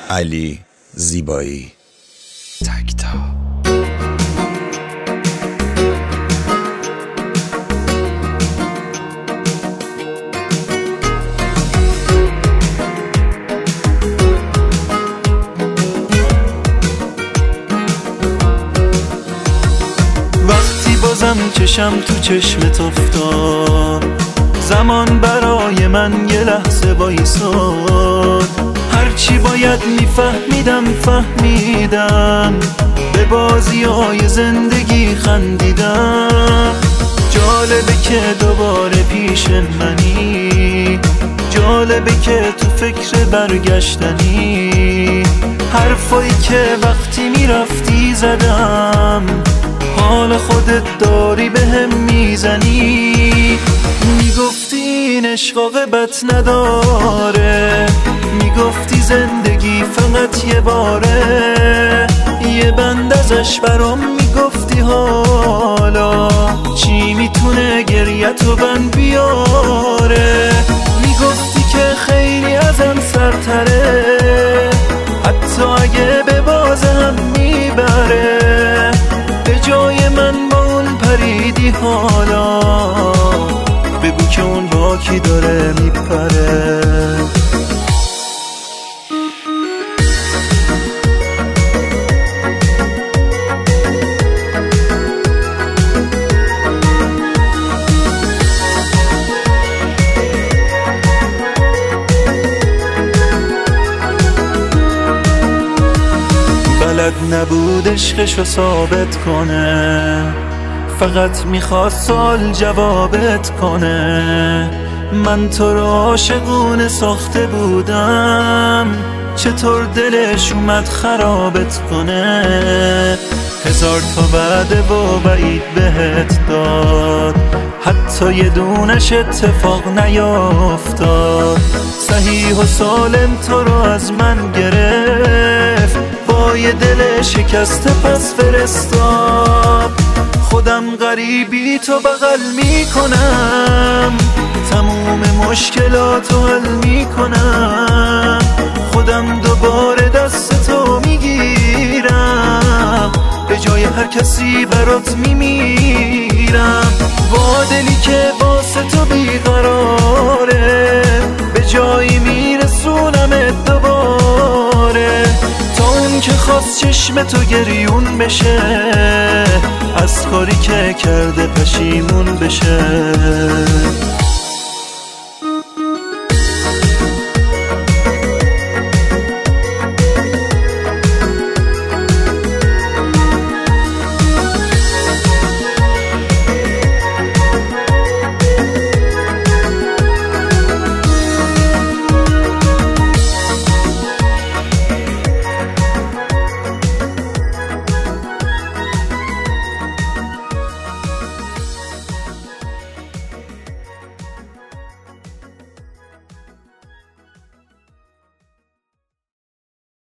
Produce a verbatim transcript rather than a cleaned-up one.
علی زیبایی. تکتا. وقتی بازم چشم تو چشمت افتاد، زمان برای من یه لحظه وایساد. هرچی باید میفهمیدم فهمیدم، به بازیای زندگی خندیدم. جالبه که دوباره پیش منی، جالبه که تو فکر برگشتنی. حرفایی که وقتی میرفتی زدم، حال خودت داری به هم میزنی. میگفتی این عشق عاقبت نداره، میگفتی زندگی فقط یه باره. یه بند ازش برام میگفتی حالا چی میتونه گریه‌تو بند بیاره. میگفتی که خیلی ازم سرتره، حتی اگه به باز هم میبره. به جای من با اون پریدی حالا، بگو که اون با کی داره میپره. بلد نبود عشقشو ثابت کنه، فقط میخواست سال جوابت کنه. من تو رو عاشقونه ساخته بودم، چطور دلش اومد خرابت کنه. هزار تا وعده و وعید بهت داد، حتی یه دونش اتفاق نیافتاد. صحیح و سالم تو رو از من گرفت، با یه دل شکسته پس فرستاد. خودم غریبی تو بغل میکنم، تموم مشکلاتو حل میکنم. خودم دوباره دست تو میگیرم، به جای هر کسی برات میمیرم. با دلی که واسه تو بیقراره، به جایی میرسونم دوباره. تا اون که خواست چشم تو گریون بشه، از کاری که کرده پشیمون بشه.